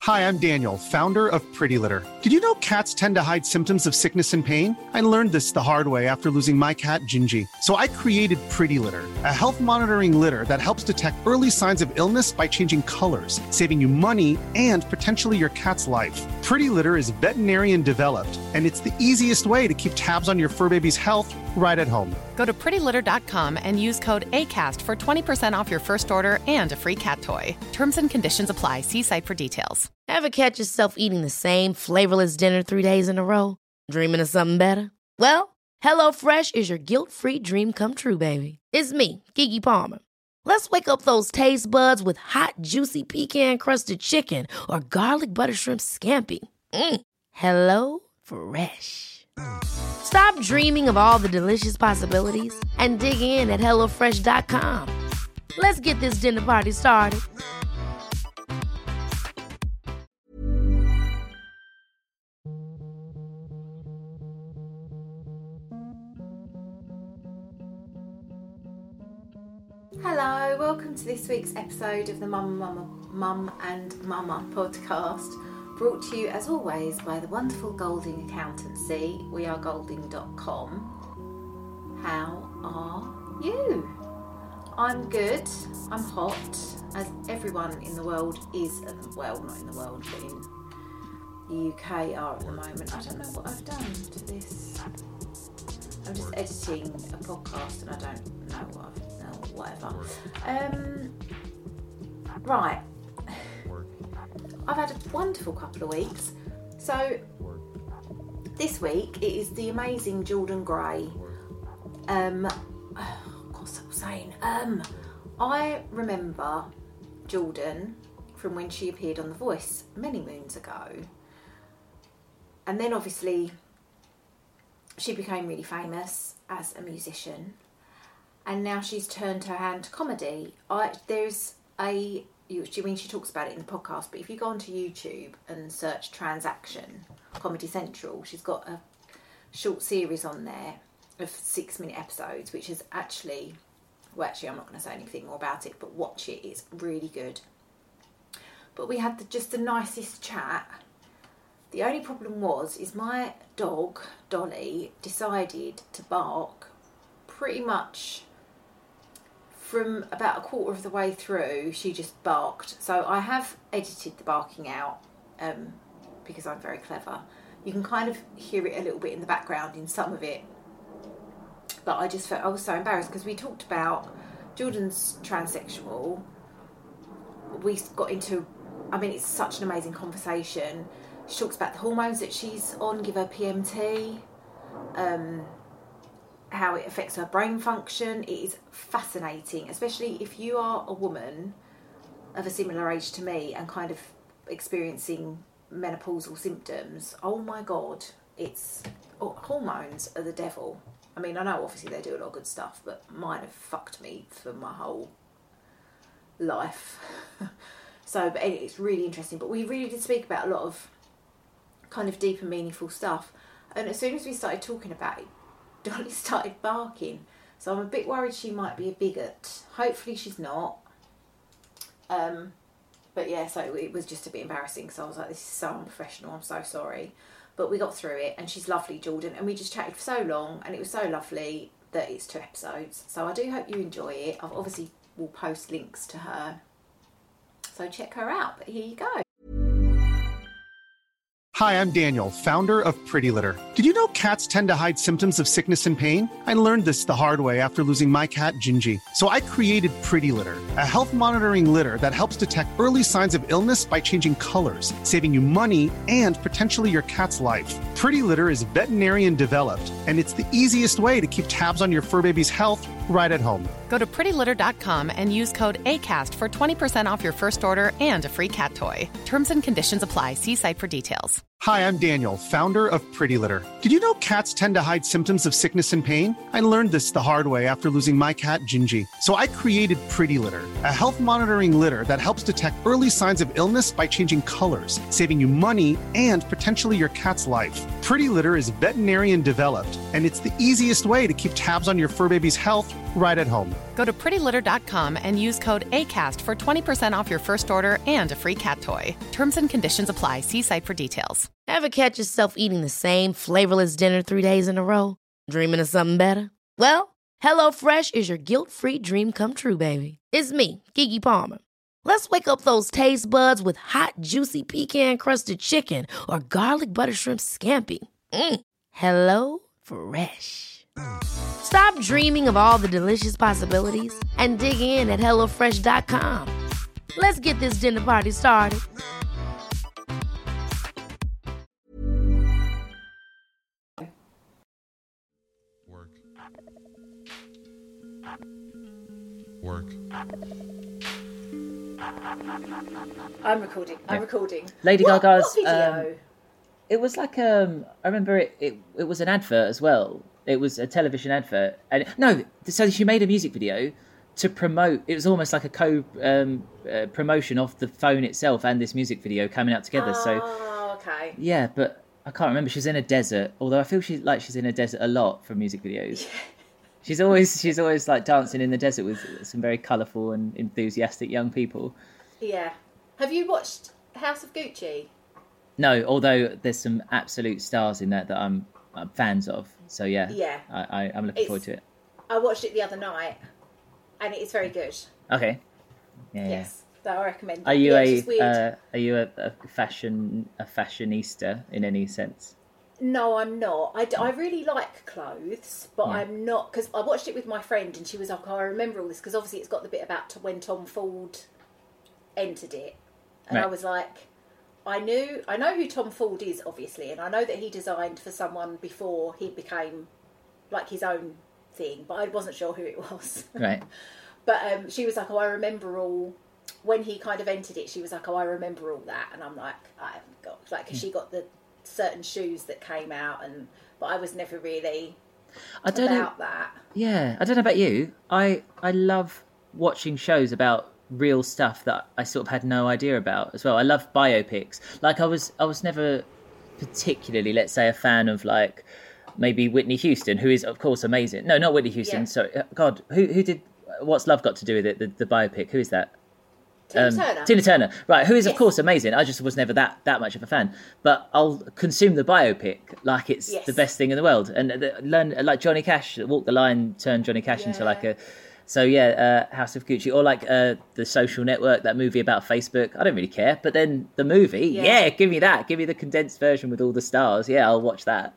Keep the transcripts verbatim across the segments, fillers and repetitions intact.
Hi, I'm Daniel, founder of Pretty Litter. Did you know cats tend to hide symptoms of sickness and pain? I learned this the hard way after losing my cat, Gingy. So I created Pretty Litter, a health monitoring litter that helps detect early signs of illness by changing colors, saving you money and potentially your cat's life. Pretty Litter is veterinarian developed, and it's the easiest way to keep tabs on your fur baby's health right at home. Go to pretty litter dot com and use code ACAST for twenty percent off your first order and a free cat toy. Terms and conditions apply. See site for details. Ever catch yourself eating the same flavorless dinner three days in a row? Dreaming of something better? Well, HelloFresh is your guilt-free dream come true, baby. It's me, Keke Palmer. Let's wake up those taste buds with hot, juicy pecan-crusted chicken or garlic butter shrimp scampi. Mm. Hello Fresh. Stop dreaming of all the delicious possibilities and dig in at hello fresh dot com. Let's get this dinner party started. Hello, welcome to this week's episode of the Mum, Mama, Mum and Mama podcast, brought to you as always by the wonderful Golding Accountancy. We are golding dot com. How are you? I'm good. I'm hot, as everyone in the world is, well, not in the world, but in the U K are at the moment. I don't know what I've done to this. I'm just editing a podcast and I don't know what I've whatever. Um, right. I've had a wonderful couple of weeks. So, this week it is the amazing Jordan Gray. Um, oh, what's I was saying? Um, I remember Jordan from when she appeared on The Voice many moons ago. And then obviously she became really famous as a musician. And now she's turned her hand to comedy. I, there's a, you, I mean, she talks about it in the podcast, but if you go onto YouTube and search Transaction, Comedy Central, she's got a short series on there of six minute episodes, which is actually, well, actually, I'm not going to say anything more about it, but watch it, it's really good. But we had the, just the nicest chat. The only problem was, is my dog, Dolly, decided to bark pretty much from about a quarter of the way through. She just barked. So I have edited the barking out um, because I'm very clever. You can kind of hear it a little bit in the background in some of it. But I just felt I was so embarrassed because we talked about Jordan's transsexual. We got into, I mean, it's such an amazing conversation. She talks about the hormones that she's on, give her P M T. Um... how it affects her brain function. It is fascinating, especially if you are a woman of a similar age to me and kind of experiencing menopausal symptoms. Oh my God, it's oh, hormones are the devil. I mean, I know obviously they do a lot of good stuff, but mine have fucked me for my whole life. So, but anyway, it's really interesting. But we really did speak about a lot of kind of deep and meaningful stuff. And as soon as we started talking about it, Dolly started barking, so I'm a bit worried she might be a bigot. Hopefully she's not. Um, but yeah, so it was just a bit embarrassing, so I was like, this is so unprofessional, I'm so sorry. But we got through it, and she's lovely, Jordan, and we just chatted for so long, and it was so lovely that it's two episodes. So I do hope you enjoy it. I've obviously will post links to her, so check her out. But here you go. Hi, I'm Daniel, founder of Pretty Litter. Did you know cats tend to hide symptoms of sickness and pain? I learned this the hard way after losing my cat, Gingy. So I created Pretty Litter, a health monitoring litter that helps detect early signs of illness by changing colors, saving you money and potentially your cat's life. Pretty Litter is veterinarian developed, and it's the easiest way to keep tabs on your fur baby's health right at home. Go to pretty litter dot com and use code ACAST for twenty percent off your first order and a free cat toy. Terms and conditions apply. See site for details. Hi, I'm Daniel, founder of Pretty Litter. Did you know cats tend to hide symptoms of sickness and pain? I learned this the hard way after losing my cat, Gingy. So I created Pretty Litter, a health monitoring litter that helps detect early signs of illness by changing colors, saving you money and potentially your cat's life. Pretty Litter is veterinarian developed, and it's the easiest way to keep tabs on your fur baby's health right at home. Go to pretty litter dot com and use code ACAST for twenty percent off your first order and a free cat toy. Terms and conditions apply. See site for details. Ever catch yourself eating the same flavorless dinner three days in a row? Dreaming of something better? Well, HelloFresh is your guilt-free dream come true, baby. It's me, Keke Palmer. Let's wake up those taste buds with hot, juicy pecan-crusted chicken or garlic butter shrimp scampi. Mm. Hello Fresh. Stop dreaming of all the delicious possibilities and dig in at hello fresh dot com. Let's get this dinner party started. Work. Work. I'm recording. I'm recording. Lady What- Gaga's. what video? Um, it was like um, I remember it, it. It was an advert as well. It was a television advert, and no, so she made a music video to promote. It was almost like a co um, uh, promotion of the phone itself and this music video coming out together. So Oh, okay. yeah, but I can't remember. She's in a desert, although I feel she's like she's in a desert a lot for music videos. She's always she's always like dancing in the desert with some very colourful and enthusiastic young people. Yeah. Have you watched House of Gucci? No, although there's some absolute stars in that that I'm, I'm fans of. So yeah, Yeah. I, I, I'm looking It's- forward to it. I watched it the other night, and it is very good. Okay. Yeah. Yes, so I recommend it. Are you Yeah, it's just a weird. uh, are you a, a fashion a fashionista in any sense? No, I'm not. I, d- I really like clothes, but Yeah. I'm not, because I watched it with my friend and she was like, oh, I remember all this, because obviously it's got the bit about t- when Tom Ford entered it. And I Right. was like, I knew, I know who Tom Ford is, obviously, and I know that he designed for someone before he became like his own thing, but I wasn't sure who it was. Right. But um, she was like, oh, I remember all, when he kind of entered it, she was like, oh, I remember all that. And I'm like, I haven't got, like, because she got the certain shoes that came out, and but I was never really I don't know. about that. Yeah, I don't know about you. I I love watching shows about real stuff that I sort of had no idea about as well. I love biopics. Like I was I was never particularly, let's say, a fan of like maybe Whitney Houston, who is of course amazing. No, not Whitney Houston. Yeah. Sorry, God, who who did What's Love Got to Do with It? The, the biopic. Who is that? Tina Um, Turner. Tina Turner, right? Who is of Yes. course amazing. I just was never that that much of a fan. But I'll consume the biopic like it's Yes. the best thing in the world, and uh, learn like Johnny Cash. Walk the Line turned Johnny Cash into Yeah. like a. So yeah, uh, House of Gucci, or like uh, the Social Network, that movie about Facebook. I don't really care, but then the movie, Yeah. yeah, give me that. Give me the condensed version with all the stars. Yeah, I'll watch that.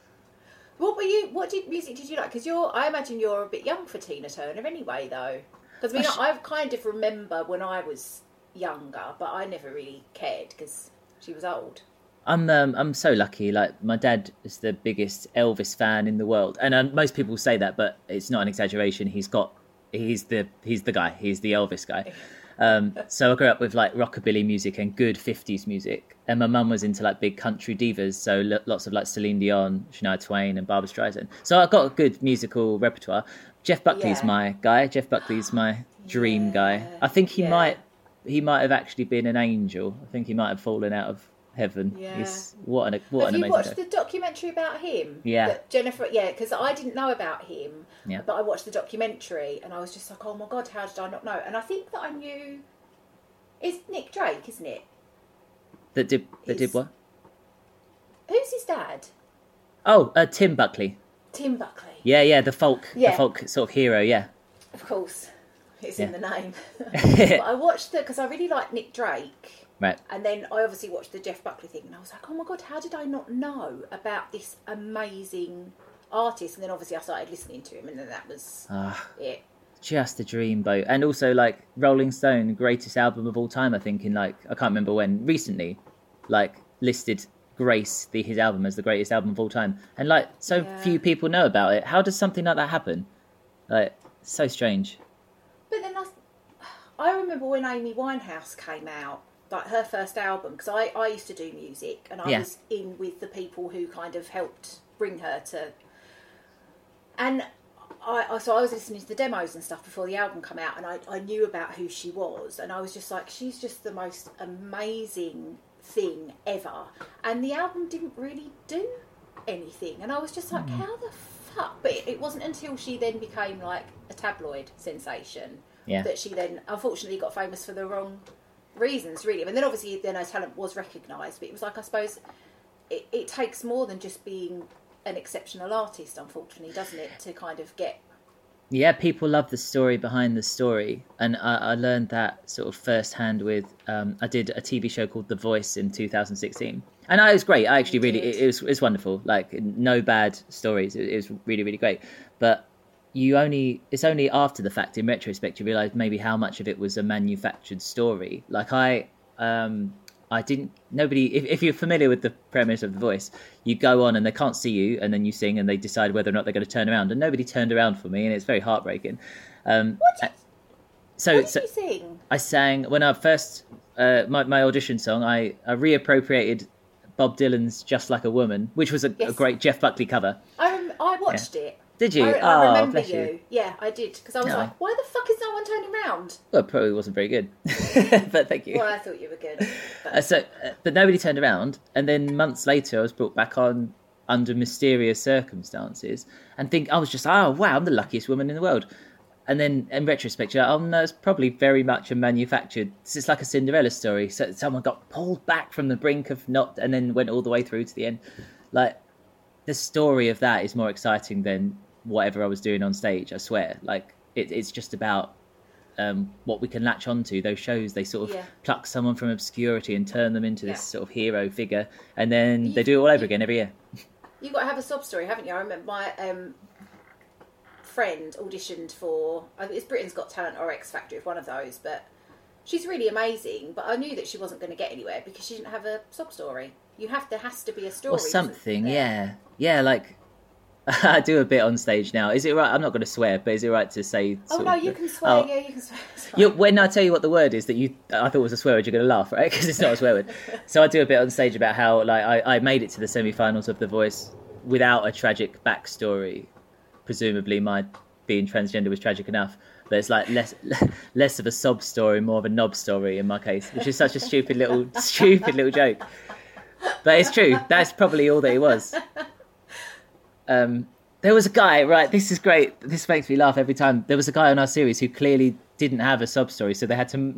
What were you? What did music did you like? Because you're, I imagine you're a bit young for Tina Turner anyway, though. Because I mean, I kind of remember when I was younger, but I never really cared because she was old. I'm um, I'm so lucky. Like my dad is the biggest Elvis fan in the world, and um, most people say that, but it's not an exaggeration. He's got he's the he's the guy. He's the Elvis guy. Um, so I grew up with like rockabilly music and good fifties music, and my mum was into like big country divas, so lo- lots of like Celine Dion, Shania Twain, and Barbra Streisand. So I got a good musical repertoire. Jeff Buckley's Yeah. my guy. Jeff Buckley's my dream guy. I think he Yeah. might he might have actually been an angel. I think he might have fallen out of heaven. Yeah. He's what an what Have an you amazing watched guy. the documentary about him? Yeah. That Jennifer, yeah, because I didn't know about him, Yeah. but I watched the documentary and I was just like, oh my God, how did I not know? And I think that I knew, it's Nick Drake, isn't it? That did that did He's- what? Who's his dad? Oh, uh, Tim Buckley. Tim Buckley. Yeah, yeah, the folk, Yeah. the folk sort of hero. Yeah, Of course, it's Yeah. in the name. But I watched the, because I really like Nick Drake. right. And then I obviously watched the Jeff Buckley thing and I was like, oh my God, how did I not know about this amazing artist? And then obviously I started listening to him and then that was Ah. it. Just a dreamboat. And also like Rolling Stone, greatest album of all time, I think, in like I can't remember when, recently, like listed Grace, the his album, as the greatest album of all time. And like so Yeah. few people know about it. How does something like that happen? Like so strange. But then I, I remember when Amy Winehouse came out like her first album, because I, I used to do music, and I Yeah. was in with the people who kind of helped bring her to, and I, I so I was listening to the demos and stuff before the album come out, and I, I knew about who she was, and I was just like, she's just the most amazing thing ever, and the album didn't really do anything, and I was just like, how the fuck? But it, it wasn't until she then became like a tabloid sensation Yeah. that she then unfortunately got famous for the wrong reasons, really. And then obviously then her talent was recognised, but it was like, I suppose it, it takes more than just being an exceptional artist, unfortunately, doesn't it, to kind of get... Yeah, people love the story behind the story, and I, I learned that sort of firsthand with um, I did a T V show called The Voice in two thousand sixteen, and I, it was great. I actually You really did. it, it was it was wonderful. Like no bad stories. It, it was really really great. But you only it's only after the fact, in retrospect, you realise maybe how much of it was a manufactured story. Like I um, I didn't. Nobody. If, if you're familiar with the premise of The Voice, you go on and they can't see you, and then you sing, and they decide whether or not they're going to turn around. And nobody turned around for me, and it's very heartbreaking. Um, What did, so, what did so you sing? I sang when I first uh, my my audition song. I, I reappropriated Bob Dylan's "Just Like a Woman," which was a, Yes. a great Jeff Buckley cover. I, rem- I watched it. Did you? I, oh, I remember bless you. you. Yeah, I did, because I was No. like, why the fuck is no one turning round? Well, it probably wasn't very good, but thank you. Well, I thought you were good. But... Uh, so, uh, but nobody turned around, and then months later, I was brought back on under mysterious circumstances, and think I was just, oh wow, I'm the luckiest woman in the world. And then, in retrospect, you're like, oh no, it's probably very much a manufactured. It's like a Cinderella story. So someone got pulled back from the brink of not, and then went all the way through to the end. Like the story of that is more exciting than whatever I was doing on stage. I swear. Like it, it's just about. Um, what we can latch onto. Those shows, they sort of Yeah. pluck someone from obscurity and turn them into this Yeah. sort of hero figure, and then You- they do it all over you- again every year. You've got to have a sob story, haven't you? I remember my um, friend auditioned for, I think it's Britain's Got Talent or X Factor, it's one of those, but she's really amazing, but I knew that she wasn't going to get anywhere because she didn't have a sob story. You have, there has to be a story. Or isn't something, there? yeah. Yeah, like, I do a bit on stage now. Is it right? I'm not going to swear, but is it right to say... Oh sort no, of- you can swear, Oh, yeah, you can swear. You, when I tell you what the word is that you, I thought was a swear word, you're going to laugh, right? Because it's not a swear word. So I do a bit on stage about how, like, I, I made it to the semi-finals of The Voice without a tragic backstory. Presumably, my being transgender was tragic enough, but it's like less, less of a sob story, more of a knob story in my case, which is such a stupid little, stupid little joke. But it's true. That's probably all that it was. Um. There was a guy, right, this is great, this makes me laugh every time. There was a guy on our series who clearly didn't have a sob story, so they had to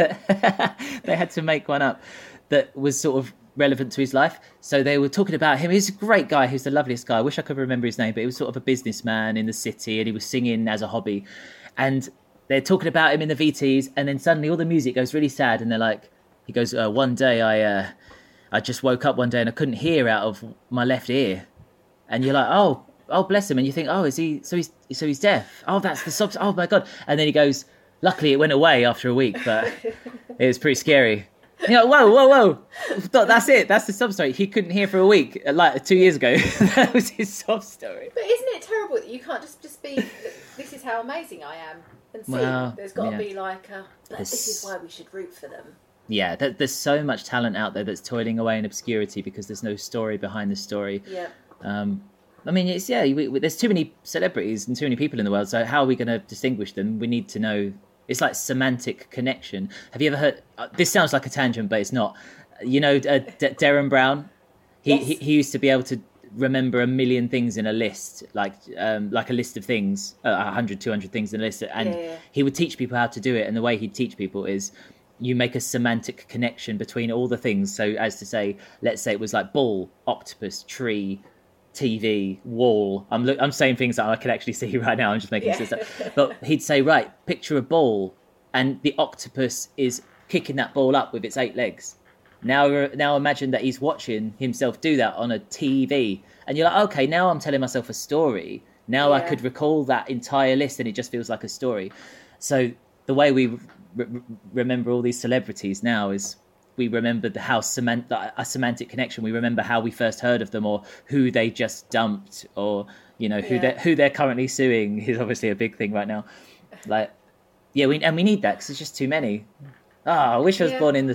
they had to make one up that was sort of relevant to his life. So they were talking about him. He's a great guy, he's the loveliest guy. I wish I could remember his name, but he was sort of a businessman in the city, and he was singing as a hobby. And they're talking about him in the V Ts, and then suddenly all the music goes really sad, and they're like, he goes, uh, one day I, uh, I just woke up one day and I couldn't hear out of my left ear. And you're like, oh, oh, bless him. And you think, oh, is he, so he's, so he's deaf. Oh, that's the sub, oh my God. And then he goes, luckily it went away after a week, but it was pretty scary. And you're like, whoa, whoa, whoa. That's it. That's the sub story. He couldn't hear for a week, like two years ago. That was his sub story. But isn't it terrible that you can't just, just be, this is how amazing I am, and see, Well, there's got to yeah. be like a, but this There's- is why we should root for them. Yeah, there, there's so much talent out there that's toiling away in obscurity because there's no story behind the story. Yeah. Um, I mean, it's yeah. We, we, there's too many celebrities and too many people in the world. So how are we going to distinguish them? We need to know. It's like semantic connection. Have you ever heard? Uh, this sounds like a tangent, but it's not. You know, uh, D- Darren Brown. He, Yes. he he used to be able to remember a million things in a list, like um, like a list of things, uh, one hundred, two hundred things in a list, and Yeah, yeah. he would teach people how to do it. And the way he'd teach people is, you make a semantic connection between all the things. So as to say, let's say it was like ball, octopus, tree, T V, wall. I'm look, I'm saying things that I can actually see right now. I'm just making Yeah. this up. But he'd say, right, picture a ball, and the octopus is kicking that ball up with its eight legs. Now, now imagine that he's watching himself do that on a T V, and you're like, okay, now I'm telling myself a story. Now I Yeah. could recall that entire list, and it just feels like a story. So the way we re- re- remember all these celebrities now is we remember the how semant a semantic connection. We remember how we first heard of them, or who they just dumped, or you know who Yeah. they who they're currently suing is obviously a big thing right now. Like, yeah, we and we need that because there's just too many. Ah, I wish I was Yeah. born in the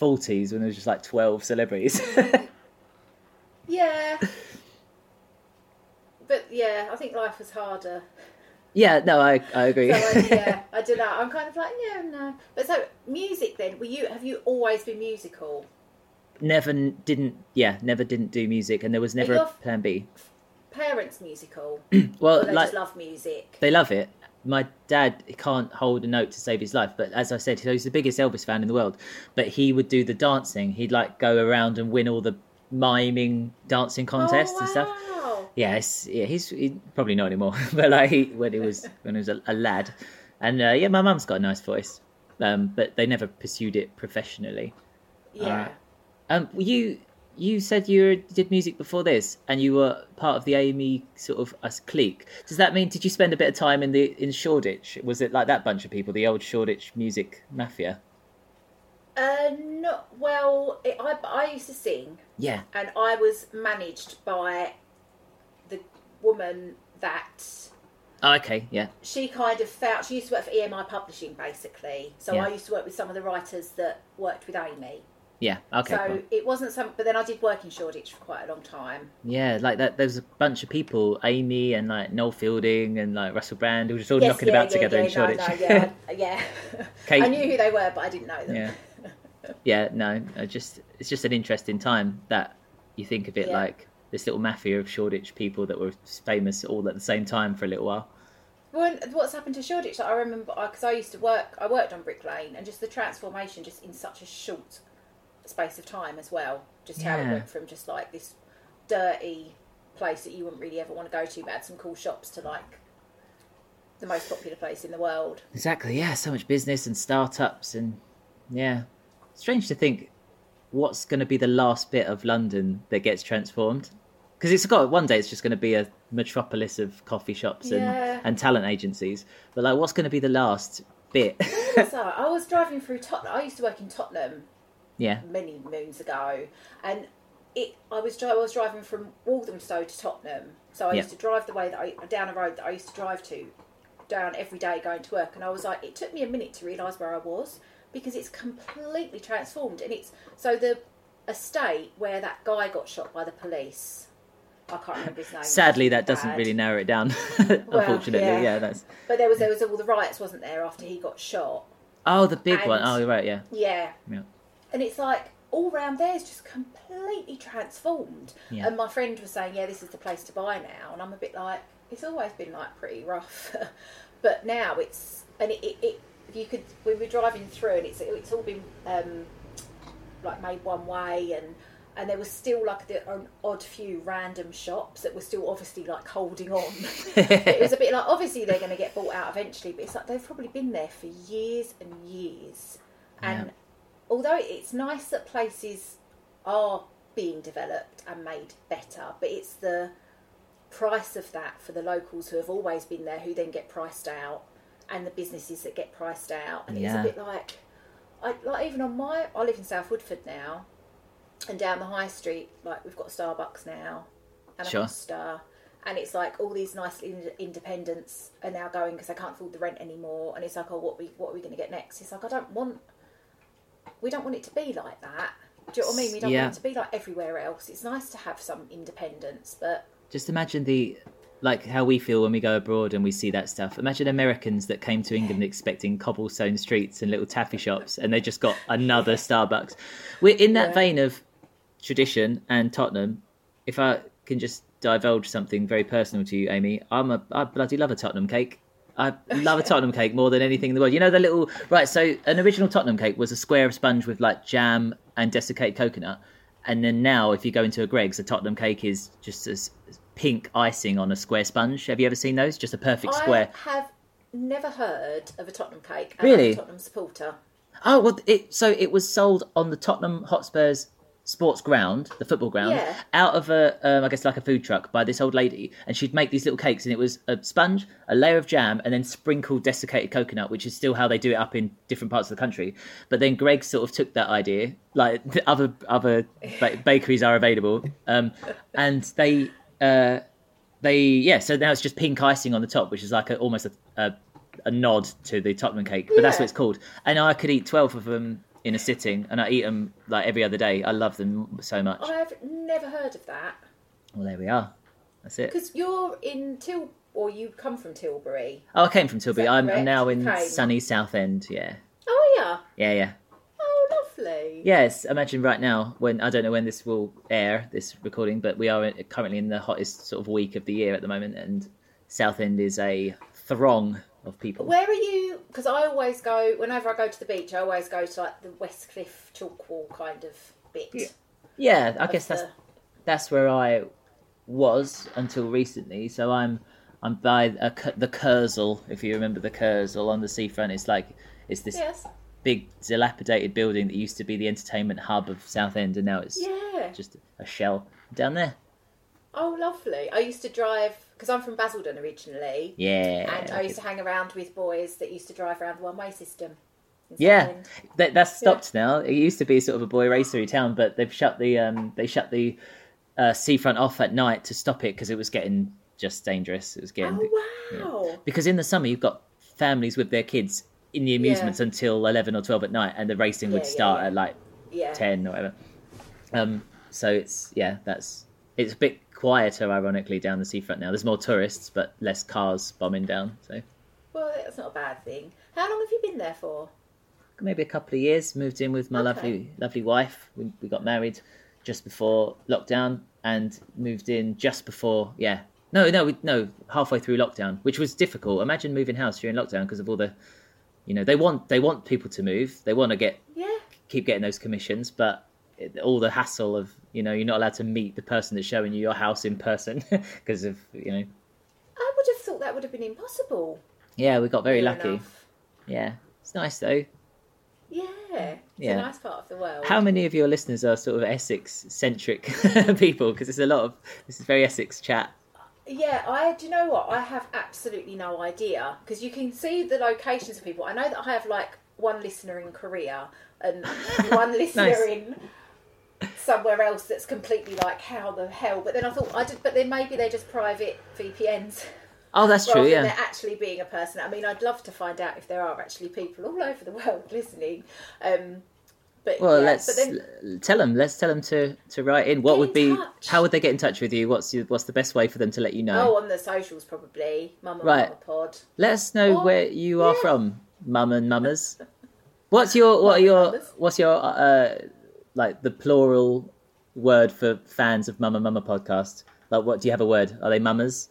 forties when there was just like twelve celebrities. Yeah. But yeah, I think life was harder. Yeah, no, I I agree. So I, yeah, I don't know. I'm kind of like, yeah, no. But so music then, were you have you always been musical? Never didn't yeah, never didn't do music, and there was never Are a your plan B. Parents musical? Well, Or they like just love music. they love it. My dad can't hold a note to save his life, but as I said, he's the biggest Elvis fan in the world. But he would do the dancing. He'd like go around and win all the miming dancing contests oh, and stuff. wow. Yes, yeah, he's he, probably not anymore, but like he, when he was when he was a, a lad, and uh, yeah, my mum's got a nice voice, um, but they never pursued it professionally. Yeah. Uh, um, you you said you were, did music before this, and you were part of the Amy sort of us clique. Does that mean did you spend a bit of time in the in Shoreditch? Was it like that bunch of people, the old Shoreditch music mafia? Uh, no, well, it, I, I used to sing, Yeah. and I was managed by the woman that Oh, okay. Yeah. she kind of found. She used to work for E M I Publishing, basically. So Yeah. I used to work with some of the writers that worked with Amy. Yeah. Okay. so cool. it wasn't some. But then I did work in Shoreditch for quite a long time. Yeah, like that. There's a bunch of people, Amy and like Noel Fielding and like Russell Brand, who were just all Yes, knocking yeah, about yeah, together yeah, in Shoreditch. No, no, yeah, I- yeah. Kate- I knew who they were, but I didn't know them. Yeah. Yeah, no, I just it's just an interesting time that you think of it Yeah. like this little mafia of Shoreditch people that were famous all at the same time for a little while. Well, what's happened to Shoreditch? Like, I remember because I used to work. I worked on Brick Lane, and just the transformation, just in such a short space of time as well. Just how it Yeah. went from just like this dirty place that you wouldn't really ever want to go to, but had some cool shops, to like the most popular place in the world. Exactly, yeah, so much business and startups and yeah. Strange to think what's going to be the last bit of London that gets transformed. Because it's got one day it's just going to be a metropolis of coffee shops and, Yeah. and talent agencies. But like, what's going to be the last bit? So I was driving through Tottenham. I used to work in Tottenham Yeah, many moons ago, and it I was dri- I was driving from Walthamstow to Tottenham, so I Yeah. used to drive the way that I down a road that I used to drive to down every day going to work, and I was like, it took me a minute to realise where I was because it's completely transformed, and it's so the estate where that guy got shot by the police. I can't remember his name. sadly, It's that doesn't bad. really narrow it down. Unfortunately, yeah. yeah, that's But there was there was all the riots, wasn't there, after he got shot? oh the big And- one. Oh, you're right, yeah, Yeah. yeah. And it's like all round there is just completely transformed. Yeah. And my friend was saying, yeah, this is the place to buy now. And I'm a bit like, it's always been like pretty rough. But now it's, and it, it, it, you could, we were driving through and it's it's all been um, like made one way, and and there was still like the, an odd few random shops that were still obviously like holding on. It was a bit like, obviously they're going to get bought out eventually, but it's like they've probably been there for years and years. And Yeah. although it's nice that places are being developed and made better, but it's the price of that for the locals who have always been there, who then get priced out, and the businesses that get priced out. And Yeah. it's a bit like, I, like even on my, I live in South Woodford now, and down the high street, like we've got Starbucks now, and Sure. a Costa, and it's like all these nice in- independents are now going because they can't afford the rent anymore, and it's like, oh, what we what are we going to get next? It's like, I don't want, we don't want it to be like that. Do you know what I mean? We don't Yeah. want it to be like everywhere else. It's nice to have some independence, but Just imagine the like how we feel when we go abroad and we see that stuff. Imagine Americans that came to England expecting cobblestone streets and little taffy shops, and they just got another Starbucks. We're in that Yeah. vein of tradition and Tottenham. If I can just divulge something very personal to you, Amy, I'm a I bloody love a Tottenham cake. I love a Tottenham cake more than anything in the world. You know the little right. So an original Tottenham cake was a square of sponge with like jam and desiccated coconut, and then now if you go into a Greggs, a Tottenham cake is just as pink icing on a square sponge. Have you ever seen those? Just a perfect square. I have never heard of a Tottenham cake. And Really? I'm a Tottenham supporter. Oh well, it so it was sold on the Tottenham Hotspurs sports ground, the football ground, Yeah. out of a um, I guess like a food truck by this old lady, and she'd make these little cakes, and it was a sponge, a layer of jam, and then sprinkled desiccated coconut, which is still how they do it up in different parts of the country. But then Greg sort of took that idea, like the other other ba- bakeries are available, um, and they uh, they yeah. So now it's just pink icing on the top, which is like a, almost a, a a nod to the Tottenham cake, but that's Yeah. what it's called. And I could eat twelve of them in a sitting, and I eat them like every other day. I love them so much. I've never heard of that. Well, there we are. That's it. Because you're in Til, or you come from Tilbury. Oh, I came from Tilbury. I'm, I'm now in Came. sunny Southend. Yeah. Oh, yeah. Yeah, yeah. Oh, lovely. Yes, imagine right now, when I don't know when this will air, this recording, but we are currently in the hottest sort of week of the year at the moment, and Southend is a throng of people. Where are you? Because I always go, whenever I go to the beach, I always go to like the West Cliff chalk wall kind of bit. Yeah, yeah I of guess that's the- that's where I was until recently. So I'm I'm by a, the Kurzel, if you remember the Kurzel on the seafront. It's like it's this Yes. big dilapidated building that used to be the entertainment hub of Southend, and now it's Yeah. just a shell down there. Oh, lovely. I used to drive, because I'm from Basildon originally. Yeah. And I used to hang around with boys that used to drive around the one-way system. in Yeah, Southend. that, that's stopped now. It used to be sort of a boy racery town, but they've shut the um, they shut the uh, seafront off at night to stop it because it was getting just dangerous. It was getting Oh, wow. because in the summer you've got families with their kids in the amusements Yeah. until eleven or twelve at night, and the racing would Yeah, yeah, start yeah. at like Yeah. ten or whatever. Um, so it's yeah, that's it's a bit quieter, ironically, down the seafront now. There's more tourists, but less cars bombing down. So Well, that's not a bad thing. How long have you been there for? maybe a couple of years. Moved in with my Okay. lovely, lovely wife. We, we got married just before lockdown, and moved in just before. Yeah, no, no, we, no, halfway through lockdown, which was difficult. Imagine moving house during lockdown because of all the, you know, they want they want people to move. They want to get Yeah. keep getting those commissions, but it, all the hassle of, you know, you're not allowed to meet the person that's showing you your house in person because of, you know. I would have thought that would have been impossible. Yeah, we got very near lucky. enough. Yeah, it's nice though. Yeah. It's Yeah. a nice part of the world. How many of your listeners are sort of Essex-centric people? Because there's a lot of, this is very Essex chat. Yeah, I do you know what? I have absolutely no idea, because you can see the locations of people. I know that I have like one listener in Korea and one listener Nice. in somewhere else that's completely like, how the hell? But then I thought I did, but then maybe they're just private V P Ns. Oh, that's rather true, than yeah. there actually being a person. I mean, I'd love to find out if there are actually people all over the world listening. Um, but Well, yeah, let's but then, l- tell them. Let's tell them to, to write in. What Get would in be? touch. How would they get in touch with you? What's your, what's the best way for them to let you know? oh, on the socials probably, Mum and Right. Mama Pod. Let us know Or- where you are yeah. from, mum and mummers. What's your what are your Mummers. what's your uh like the plural word for fans of Mama Mama podcast? Like, what do you have a word? Are they mummers?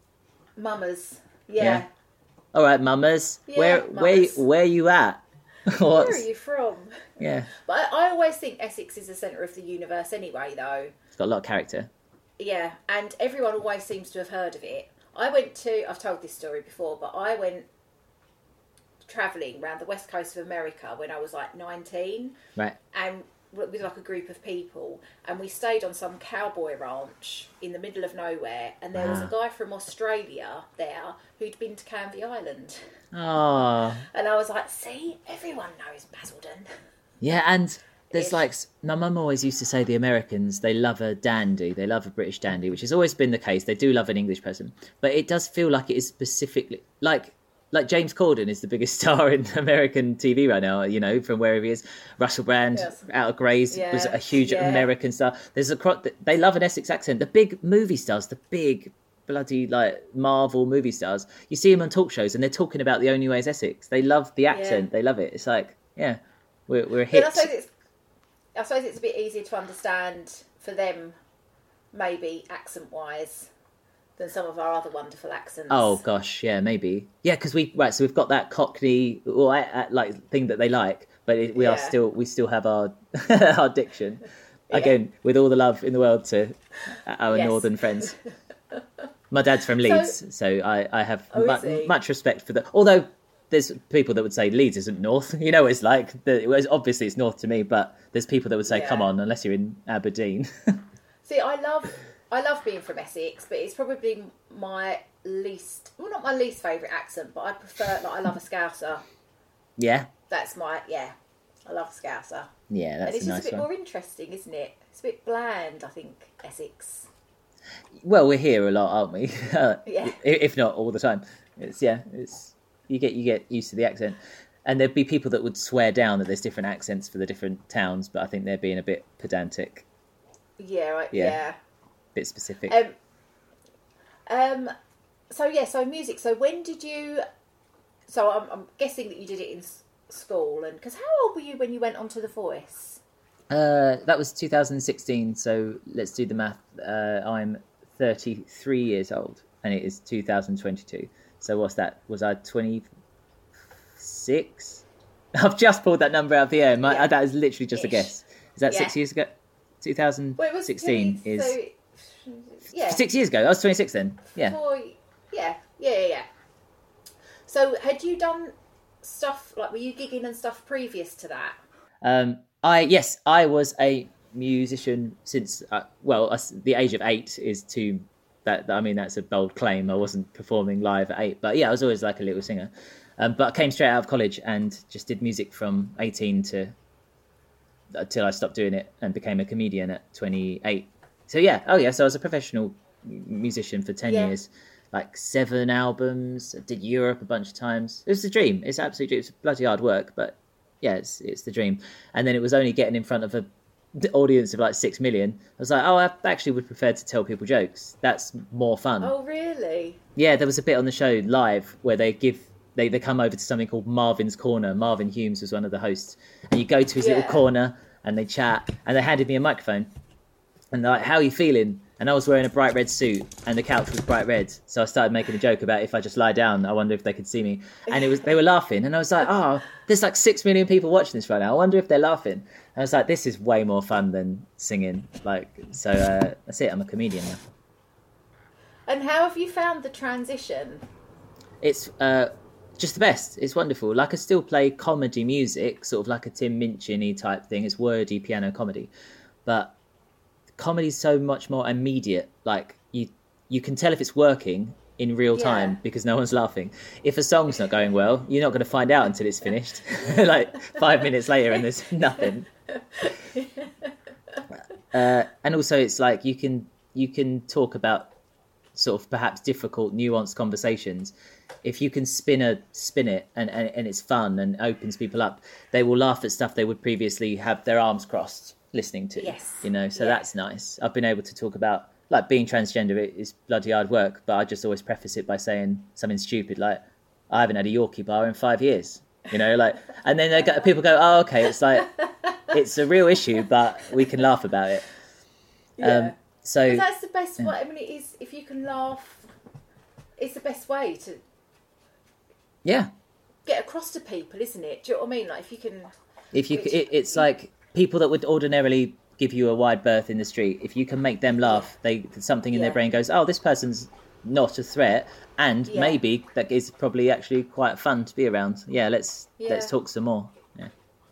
Mamas. Yeah. Yeah. All right, mummers. Yeah, where where mummers. where you at? Where What's, are you from? yeah, But I, I always think Essex is the centre of the universe anyway, though. it's got a lot of character. Yeah, and everyone always seems to have heard of it. I went to, I've told this story before, but I went travelling around the west coast of America when I was like nineteen, Right. and with like a group of people, and we stayed on some cowboy ranch in the middle of nowhere, and there was a Wow. guy from Australia there who'd been to Canvey Island. Oh, And I was like, see, everyone knows Basildon. yeah, and there's Ish. like my mum always used to say the Americans, they love a dandy, they love a British dandy, which has always been the case. They do love an English person, but it does feel like it is specifically like like James Corden is the biggest star in American T V right now. You know, from wherever he is. Russell Brand Yes. out of Grays was Yeah, a huge yeah. American star. There's a cro- they love an Essex accent. The big movie stars, the big bloody like Marvel movie stars. You see them on talk shows, and they're talking about the only way is Essex. They love the accent. They love it. It's like, yeah, we're we're a hit. But I suppose it's, I suppose it's a bit easier to understand for them, maybe accent-wise, than some of our other wonderful accents. Oh gosh, yeah, maybe, yeah, because we right. So we've got that Cockney or uh, like thing that they like, but it, we are Yeah. still we still have our our diction. Again, with all the love in the world to our Yes. northern friends. My dad's from Leeds, so, I I have Oh, mu- is he? much respect for that. Although there's people that would say Leeds isn't north. You know, it's like the, it was, obviously it's north to me, but there's people that would say, Yeah. "Come on, unless you're in Aberdeen." See, I love, I love being from Essex, but it's probably my least, well, not my least favourite accent, but I prefer, like, I love a Scouser. yeah, That's my, yeah, I love a Scouser. yeah, And that's it's a just nice a bit one. more interesting, isn't it? It's a bit bland, I think, Essex. Well, we're here a lot, aren't we? Uh, Yeah. i- If not all the time. It's yeah. It's you get you get used to the accent. and there'd be people that would swear down that there's different accents for the different towns, but I think they're being a bit pedantic. Yeah, right, Yeah. yeah. A bit specific. Um, um, so yeah, so music. So when did you? So I'm, I'm guessing that you did it in s- school, and because how old were you when you went onto The Voice? Uh, that was two thousand sixteen, so let's do the math. Uh, I'm thirty-three years old, and it is two thousand twenty-two. So what's that? Was I twenty-six? I've just pulled that number out of the air. My, Yeah. That is literally just Ish. a guess. Is that Yeah. six years ago? twenty sixteen Well, it was is... so, yeah. Six years ago. I was twenty-six then. Yeah. Before, yeah, yeah, yeah, yeah. So had you done stuff, like were you gigging and stuff previous to that? Um, I yes, I was a musician since uh, well, uh, the age of eight is too. That I mean, that's a bold claim. I wasn't performing live at eight, but yeah, I was always like a little singer. Um, but I came straight out of college and just did music from eighteen to until I stopped doing it and became a comedian at twenty-eight. So yeah, oh yeah, so I was a professional musician for ten Yeah. years. Like seven albums. I did Europe a bunch of times. It was the dream. It's absolutely, it's bloody hard work, but yeah, it's it's the dream. And then it was only getting in front of a the audience of like six million. I was like, oh, I actually would prefer to tell people jokes. That's more fun. Oh, really? Yeah, there was a bit on the show live where they give they, they come over to something called Marvin's Corner. Marvin Humes was one of the hosts, and you go to his Yeah. little corner and they chat, and they handed me a microphone, and they're like, "How are you feeling?" And I was wearing a bright red suit, and the couch was bright red. So I started making a joke about if I just lie down, I wonder if they could see me. And it was they were laughing, and I was like, "Oh, there's like six million people watching this right now. I wonder if they're laughing." And I was like, "This is way more fun than singing." Like, so uh, that's it. I'm a comedian now. And how have you found the transition? It's uh, just the best. It's wonderful. Like I still play comedy music, sort of like a Tim Minchin-y type thing. It's wordy piano comedy, but comedy's so much more immediate. Like you, you can tell if it's working in real time Yeah. because no one's laughing. If a song's not going well, you're not going to find out until it's finished, like five minutes later, and there's nothing. Uh, and also, it's like you can you can talk about sort of perhaps difficult, nuanced conversations. If you can spin a spin it and, and, and it's fun and opens people up, they will laugh at stuff they would previously have their arms crossed listening to. Yes. You know, so Yeah. that's nice. I've been able to talk about like being transgender. It is bloody hard work, but I just always preface it by saying something stupid like, I haven't had a Yorkie bar in five years. You know, like, and then they go, people go, oh, okay, it's like, it's a real issue, but we can laugh about it. Yeah. Um, so But that's the best way. I mean, it is, if you can laugh, it's the best way to yeah, get across to people, isn't it? Do you know what I mean? Like, if you can. if you, Which- it, it's like people that would ordinarily give you a wide berth in the street. If you can make them laugh, they something in their Yeah. brain goes, oh, this person's not a threat, and Yeah. maybe that is probably actually quite fun to be around. Yeah, let's Yeah. let's talk some more. Yeah.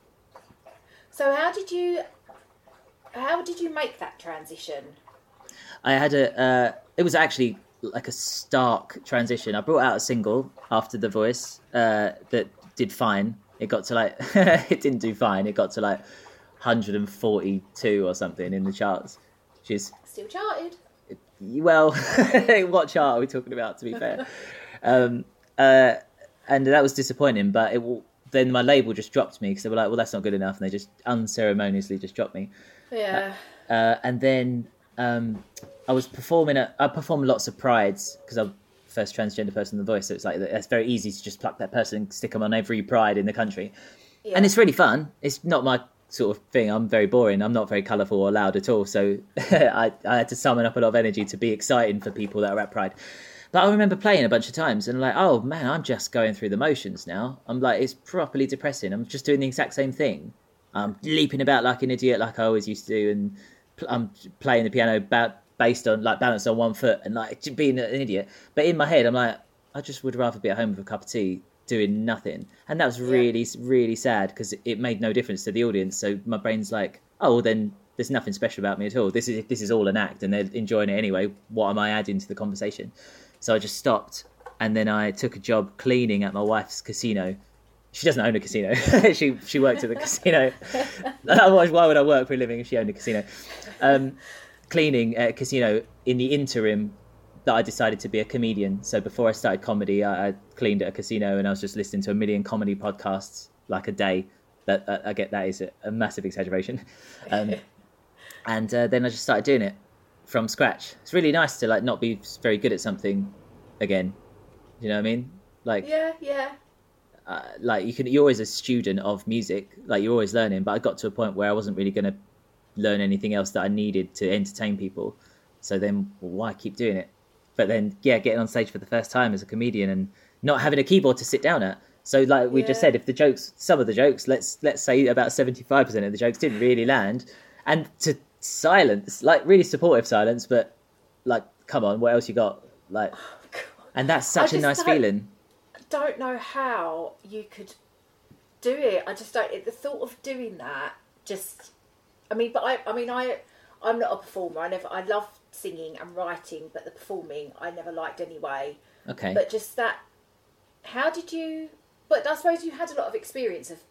So how did you? How did you make that transition? I had a. Uh, it was actually like a stark transition. I brought out a single after The Voice uh, that did fine. It got to like it didn't do fine. It got to like one hundred forty-two or something in the charts, which is Still charted. well. What chart are we talking about? To be fair, um, uh, and that was disappointing. But it will, then my label just dropped me because they were like, "Well, that's not good enough," and they just unceremoniously just dropped me. Yeah. Uh, and then um, I was performing at, I performed lots of prides because I'm the first transgender person in The Voice, so it's like it's very easy to just pluck that person and stick them on every pride in the country. Yeah. And it's really fun. It's not my sort of thing. I'm very boring. I'm not very colourful or loud at all, so I, I had to summon up a lot of energy to be exciting for people that are at pride. But I remember playing a bunch of times and like, oh man, I'm just going through the motions now. I'm like, it's properly depressing. I'm just doing the exact same thing. I'm leaping about like an idiot, like I always used to do, and pl- I'm playing the piano ba- based on like balanced on one foot and like just being an idiot. But in my head, I'm like, I just would rather be at home with a cup of tea, doing nothing. And that was really, really sad because it made no difference to the audience. So my brain's like, oh, well, then there's nothing special about me at all. This is this is all an act, and they're enjoying it anyway. What am I adding to the conversation? So I just stopped, and then I took a job cleaning at my wife's casino. She doesn't own a casino. she she worked at the casino. Otherwise, why would I work for a living if she owned a casino? Um, cleaning at a casino in the interim that I decided to be a comedian. So before I started comedy, I, I cleaned at a casino and I was just listening to a million comedy podcasts like a day. That uh, I get that is a, a massive exaggeration. Um, and uh, then I just started doing it from scratch. It's really nice to like not be very good at something again. You know what I mean? Like yeah, yeah. Uh, like you can, you're always a student of music. Like you're always learning. But I got to a point where I wasn't really going to learn anything else that I needed to entertain people. So then, well, why keep doing it? But then, yeah, getting on stage for the first time as a comedian and not having a keyboard to sit down at. So, like we yeah. just said, if the jokes, some of the jokes, let's let's say about seventy-five percent of the jokes didn't really land, and to silence, like really supportive silence, but like, come on, what else you got? Like, oh, and that's such a nice feeling. Don't know how you could do it. I just don't. The thought of doing that, just, I mean, but I, I mean, I, I'm not a performer. I never. I love singing and writing, but the performing I never liked anyway. Okay. But just that. How did you? But I suppose you had a lot of experience of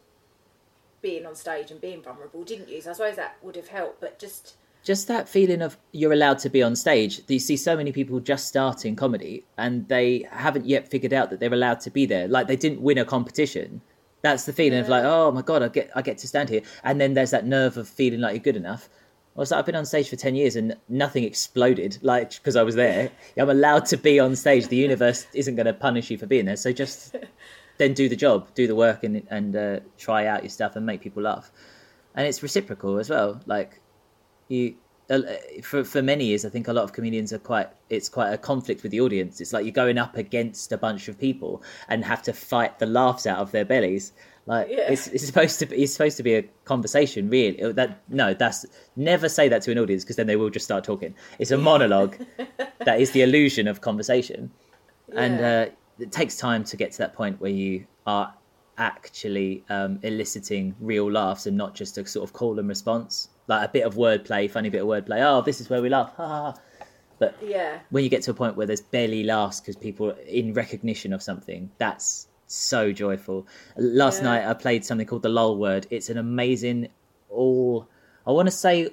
being on stage and being vulnerable, didn't you? So I suppose that would have helped. But just just that feeling of you're allowed to be on stage. You see so many people just starting comedy and they haven't yet figured out that they're allowed to be there. Like they didn't win a competition. That's the feeling yeah. of like, oh my God, I get I get to stand here. And then there's that nerve of feeling like you're good enough. I was like, I've been on stage for ten years and nothing exploded, like, because I was there. I'm allowed to be on stage. The universe isn't going to punish you for being there. So just then do the job, do the work and and uh, try out your stuff and make people laugh. And it's reciprocal as well. Like, you, uh, for for many years, I think a lot of comedians are quite, it's quite a conflict with the audience. It's like you're going up against a bunch of people and have to fight the laughs out of their bellies. Like yeah. it's it's supposed to be it's supposed to be a conversation, really. That no, that's never say that to an audience because then they will just start talking. It's a monologue that is the illusion of conversation, yeah. and uh, it takes time to get to that point where you are actually um, eliciting real laughs and not just a sort of call and response, like a bit of wordplay, funny bit of wordplay. Oh, this is where we laugh, ha ha. But yeah. when you get to a point where there's barely laughs because people are in recognition of something, that's so joyful. Last yeah. night I played something called the Lol Word. It's an amazing, all I want to say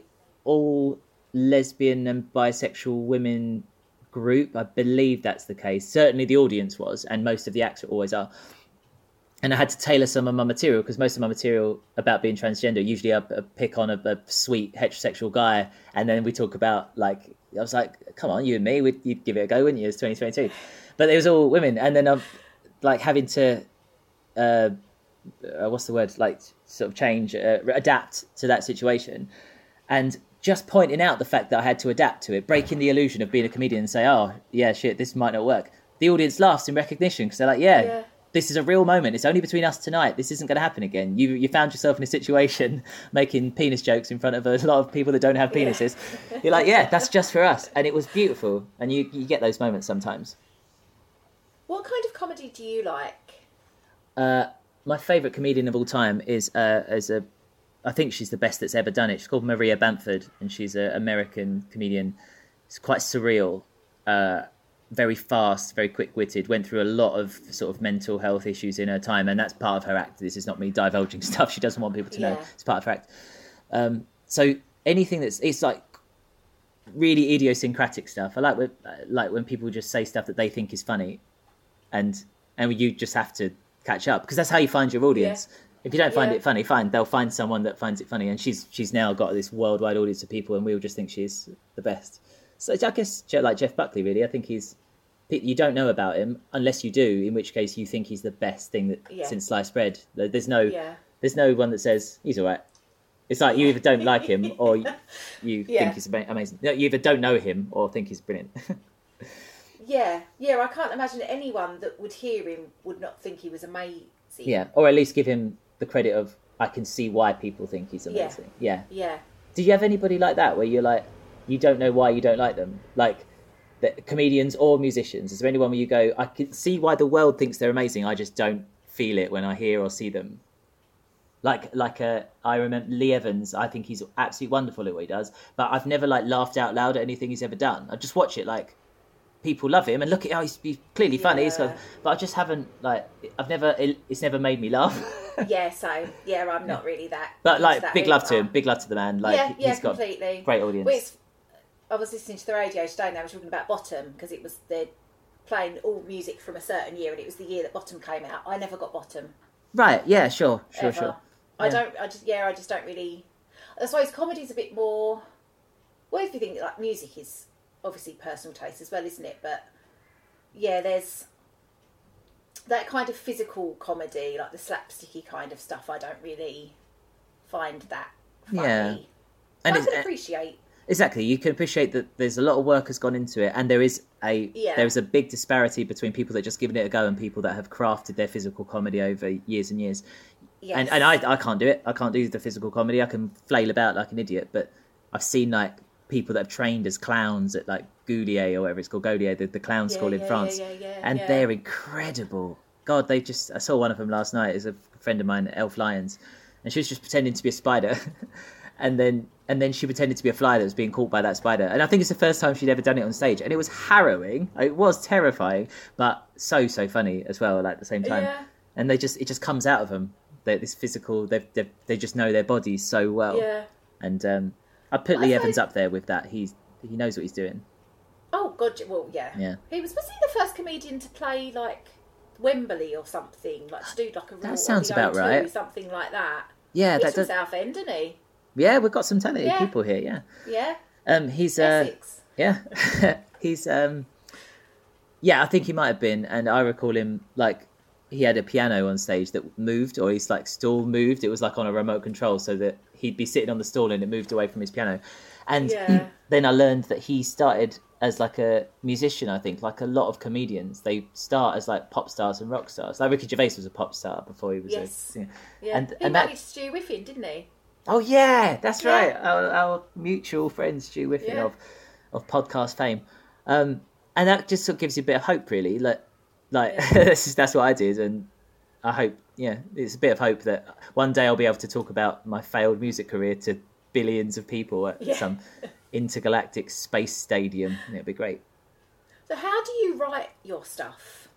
all lesbian and bisexual women group. I believe that's the case. Certainly the audience was, and most of the acts always are. And I had to tailor some of my material because most of my material about being transgender, usually I, I pick on a, a sweet heterosexual guy and then we talk about, like, I was like, come on, you and me, we'd, you'd give it a go, wouldn't you? It's twenty twenty-two. But it was all women. And then I've like having to, uh, uh, what's the word? Like sort of change, uh, adapt to that situation. And just pointing out the fact that I had to adapt to it, breaking the illusion of being a comedian and say, oh, yeah, shit, this might not work. The audience laughs in recognition because they're like, yeah, yeah, this is a real moment. It's only between us tonight. This isn't going to happen again. You you found yourself in a situation making penis jokes in front of a lot of people that don't have penises. Yeah. You're like, yeah, that's just for us. And it was beautiful. And you, you get those moments sometimes. What kind of comedy do you like? Uh, my favourite comedian of all time is uh, is a, I think she's the best that's ever done it. She's called Maria Bamford, and she's an American comedian. It's quite surreal, uh, very fast, very quick-witted. Went through a lot of sort of mental health issues in her time, and that's part of her act. This is not me divulging stuff she doesn't want people to know. Yeah. It's part of her act. Um, so anything that's, it's like really idiosyncratic stuff. I like when, like when people just say stuff that they think is funny. And and you just have to catch up because that's how you find your audience. Yeah. If you don't find yeah. it funny, fine, they'll find someone that finds it funny. And she's she's now got this worldwide audience of people, and we all just think she's the best. So I guess like Jeff Buckley, really, I think he's, you don't know about him unless you do, in which case you think he's the best thing that yeah. since sliced bread. There's no yeah. there's no one that says he's all right. It's like you either don't like him or you, you yeah. think he's amazing. You either don't know him or think he's brilliant. Yeah, yeah, I can't imagine anyone that would hear him would not think he was amazing. Yeah, or at least give him the credit of, I can see why people think he's amazing. Yeah. Yeah. yeah. Did you have anybody like that where you're like, you don't know why you don't like them? Like, the comedians or musicians? Is there anyone where you go, I can see why the world thinks they're amazing, I just don't feel it when I hear or see them? Like, like uh, I remember Lee Evans, I think he's absolutely wonderful at what he does, but I've never, like, laughed out loud at anything he's ever done. I just watch it, like, people love him and look at how he's, he's clearly funny, yeah. so, but I just haven't, like, I've never, it's never made me laugh. yeah, so, yeah, I'm not really that. But, like, big love to him, big love to the man. Like, yeah, yeah, he's got completely. Great audience. Well, it's, I was listening to the radio today and they were talking about Bottom because it was they're playing all music from a certain year and it was the year that Bottom came out. I never got Bottom. Right? Yeah. Sure. Sure. Ever. Sure. I Yeah. don't. I just yeah. I just don't really. I suppose comedy's a bit more. Well, if you think like music is obviously personal taste as well, isn't it? But yeah, there's that kind of physical comedy, like the slapsticky kind of stuff. I don't really find that funny. Yeah. And I it's- can appreciate. Exactly. You can appreciate that there's a lot of work has gone into it, and there is a Yeah. there is a big disparity between people that just given it a go and people that have crafted their physical comedy over years and years. Yes. And and I I can't do it. I can't do the physical comedy. I can flail about like an idiot, but I've seen like people that have trained as clowns at like Goulier or whatever it's called, Gaulier, the, the clown Yeah, school in yeah, France, yeah, yeah, yeah, and yeah. they're incredible. God, they just I saw one of them last night. Is a friend of mine, Elf Lyons, and she was just pretending to be a spider, and then and then she pretended to be a fly that was being caught by that spider. And I think it's the first time she'd ever done it on stage, and it was harrowing. It was terrifying, but so so funny as well. Like at the same time, Yeah. and they just it just comes out of them. They, this physical, they they they just know their bodies so well. Yeah. And um, I put I Lee suppose- Evans up there with that. He's he knows what he's doing. Oh God! Well, yeah. Yeah. He was. Was he the first comedian to play like Wembley or something? Like to do like a real, or sounds the about O two, right. Something like that. Yeah, He's that from does. Southend, isn't he? Yeah, we've got some talented Yeah. people here. Yeah. Yeah. Um, he's uh, Essex. yeah, he's um, yeah. I think he might have been, and I recall him like he had a piano on stage that moved, or his like stool moved. It was like on a remote control, so that he'd be sitting on the stool and it moved away from his piano. And Yeah. then I learned that he started as like a musician. I think like a lot of comedians, they start as like pop stars and rock stars. Like Ricky Gervais was a pop star before he was a Yes. singer. Yeah. And he and married that Stu Whiffen, didn't he? oh yeah, that's Yeah. right. Our, our mutual friend Stu Whiffen Yeah. of of podcast fame, um, and that just sort of gives you a bit of hope, really. Like, like this is, that's what I did, and I hope, yeah, it's a bit of hope that one day I'll be able to talk about my failed music career to billions of people at Yeah. some intergalactic space stadium. It'd be great. So how do you write your stuff?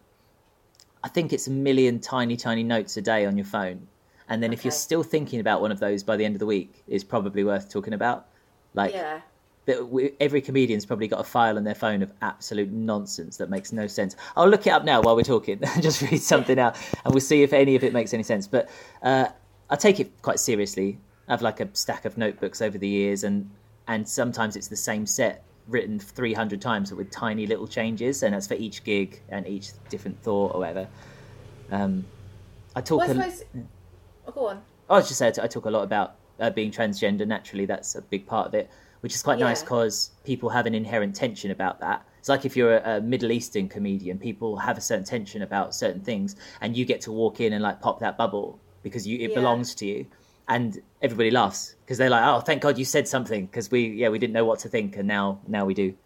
I think it's a million tiny, tiny notes a day on your phone. And then if you're Okay. still thinking about one of those by the end of the week, it's probably worth talking about. Like, Yeah. that we, every comedian's probably got a file on their phone of absolute nonsense that makes no sense. I'll look it up now while we're talking. Just read something out and we'll see if any of it makes any sense. But uh, I take it quite seriously. I have like a stack of notebooks over the years, and, and sometimes it's the same set written three hundred times but with tiny little changes, and that's for each gig and each different thought or whatever. Um, I talk Well, I a- suppose... Oh, go on. I was just saying, I talk a lot about uh, being transgender. Naturally, that's a big part of it, which is quite nice Yeah. because people have an inherent tension about that. It's like if you're a, a Middle Eastern comedian, people have a certain tension about certain things, and you get to walk in and like pop that bubble because you it Yeah. belongs to you, and everybody laughs because they're like, "Oh, thank God you said something," because we yeah we didn't know what to think, and now now we do.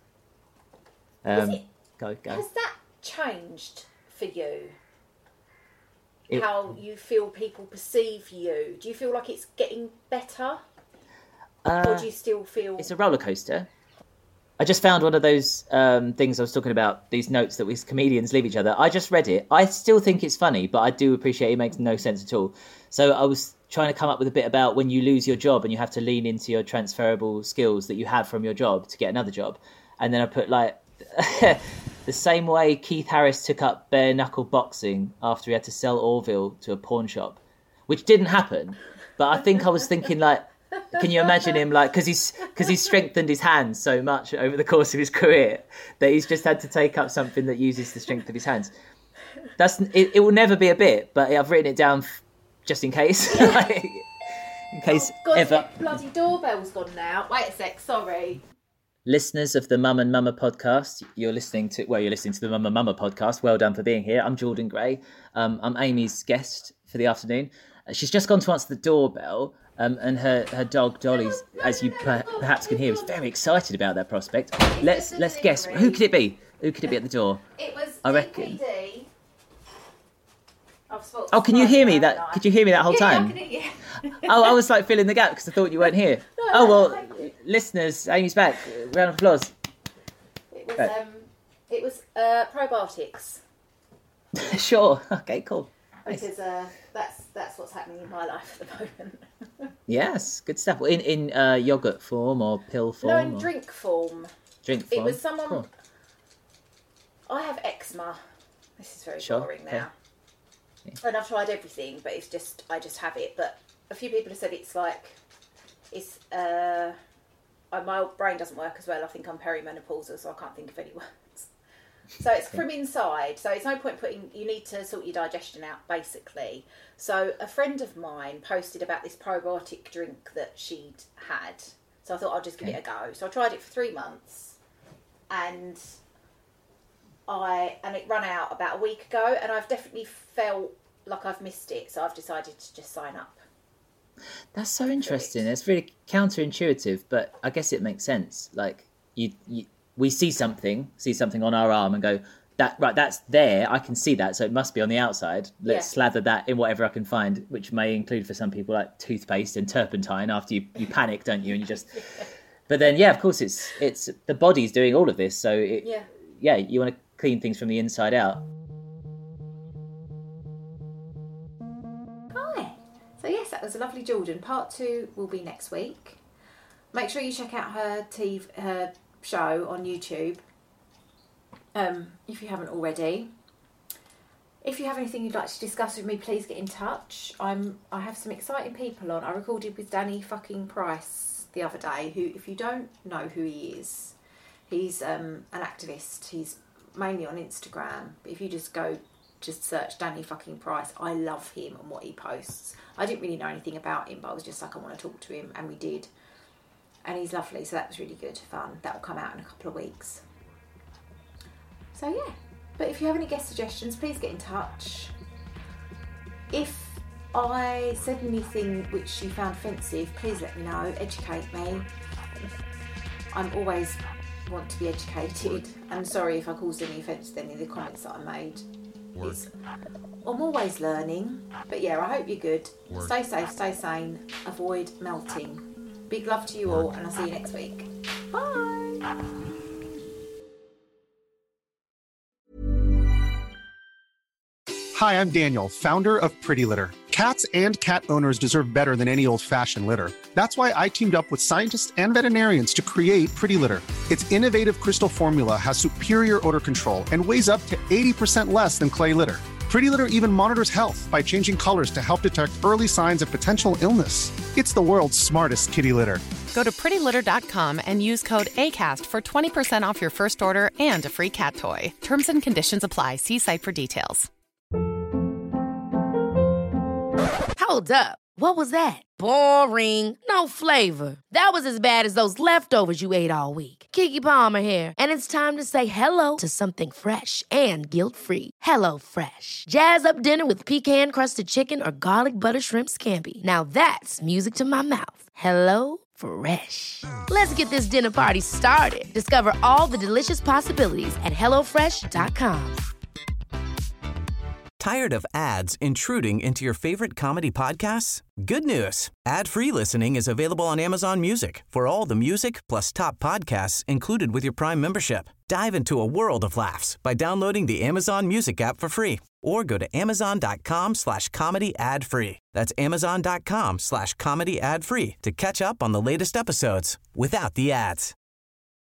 Um, it- go go. Has that changed for you? It- How you feel people perceive you? Do you feel like it's getting better? Uh, or do you still feel... It's a roller coaster. I just found one of those um, things I was talking about, these notes that we as comedians leave each other. I just read it. I still think it's funny, but I do appreciate it makes no sense at all. So I was trying to come up with a bit about when you lose your job and you have to lean into your transferable skills that you have from your job to get another job. And then I put like the same way Keith Harris took up bare knuckle boxing after he had to sell Orville to a pawn shop, which didn't happen. But I think I was thinking like, can you imagine him like because he's because he's strengthened his hands so much over the course of his career that he's just had to take up something that uses the strength of his hands. That's it, it will never be a bit, but I've written it down f- just in case, like, in case Oh, God, ever. the bloody doorbell's gone now. Wait a sec, sorry. Listeners of the Mum and Mama podcast, you're listening to well, you're listening to the Mum and Mama podcast. Well done for being here. I'm Jordan Gray. Um, I'm Amy's guest for the afternoon. Uh, she's just gone to answer the doorbell. Um, and her, her dog Dolly's, as you per- perhaps can hear, is very excited about that prospect. Let's just a let's guess. delivery. Who could it be? Who could it be at the door? It was I D reckon. P D. I've spelt Oh, can you hear me? surprise, That haven't I? could you hear me that whole Yeah, I time? can hear you. Oh, I was like filling the gap because I thought you weren't here. Oh well, listeners, Amy's back. Round of applause. It was Right. um, it was uh, probiotics Sure. Okay. Cool. Nice. because uh, that's that's what's happening in my life at the moment. Yes, good stuff. In in uh, yogurt form or pill form? No, in or... drink form. Drink form. It was someone. Cool. I have eczema. This is very Sure, boring now. okay. Yeah. And I've tried everything, but it's just I just have it. But a few people have said it's like it's uh, my brain doesn't work as well. I think I'm perimenopausal, so I can't think of any words. So it's from inside. So it's no point putting. You need to sort your digestion out, basically. So a friend of mine posted about this probiotic drink that she'd had. So I thought I'll just give okay. it a go. So I tried it for three months, and I and it ran out about a week ago, and I've definitely felt like I've missed it. So I've decided to just sign up. That's so interesting. It. It's really counterintuitive, but I guess it makes sense. Like you, you, we see something, see something on our arm, and go, "That right, that's there. I can see that, so it must be on the outside. Let's yeah. slather that in whatever I can find," which may include for some people like toothpaste and turpentine. After you, you panic, don't you? And you just. But then, yeah, of course, it's it's the body's doing all of this, so it, yeah, yeah, you want to clean things from the inside out. Hi. So yes, that was a lovely Jordan. Part two will be next week. Make sure you check out her T V, her show on YouTube. Um, if you haven't already. If you have anything you'd like to discuss with me, please get in touch. I'm I have some exciting people on. I recorded with Danny fucking Price the other day, who, if you don't know who he is, he's um, an activist. He's mainly on Instagram. But if you just go, just search Danny fucking Price. I love him and what he posts. I didn't really know anything about him, but I was just like, I want to talk to him, and we did. And he's lovely, so that was really good fun. That will come out in a couple of weeks. So yeah, but if you have any guest suggestions, please get in touch. If I said anything which you found offensive, please let me know, educate me. I'm always want to be educated. I'm sorry if I caused any offence to any of the comments that I made. It's, I'm always learning, but yeah, I hope you're good. Work. Stay safe, stay sane, avoid melting. Big love to you Work. all, and I'll see you next week. Bye! Hi, I'm Daniel, founder of Pretty Litter. Cats and cat owners deserve better than any old-fashioned litter. That's why I teamed up with scientists and veterinarians to create Pretty Litter. Its innovative crystal formula has superior odor control and weighs up to eighty percent less than clay litter. Pretty Litter even monitors health by changing colors to help detect early signs of potential illness. It's the world's smartest kitty litter. Go to pretty litter dot com and use code ACAST for twenty percent off your first order and a free cat toy. Terms and conditions apply. See site for details. Hold up. What was that? Boring. No flavor. That was as bad as those leftovers you ate all week. Keke Palmer here, and it's time to say hello to something fresh and guilt-free. Hello Fresh. Jazz up dinner with pecan-crusted chicken or garlic butter shrimp scampi. Now that's music to my mouth. Hello Fresh. Let's get this dinner party started. Discover all the delicious possibilities at hello fresh dot com. Tired of ads intruding into your favorite comedy podcasts? Good news. Ad-free listening is available on Amazon Music for all the music plus top podcasts included with your Prime membership. Dive into a world of laughs by downloading the Amazon Music app for free or go to amazon.com slash comedy ad free. That's amazon.com slash comedy ad free to catch up on the latest episodes without the ads.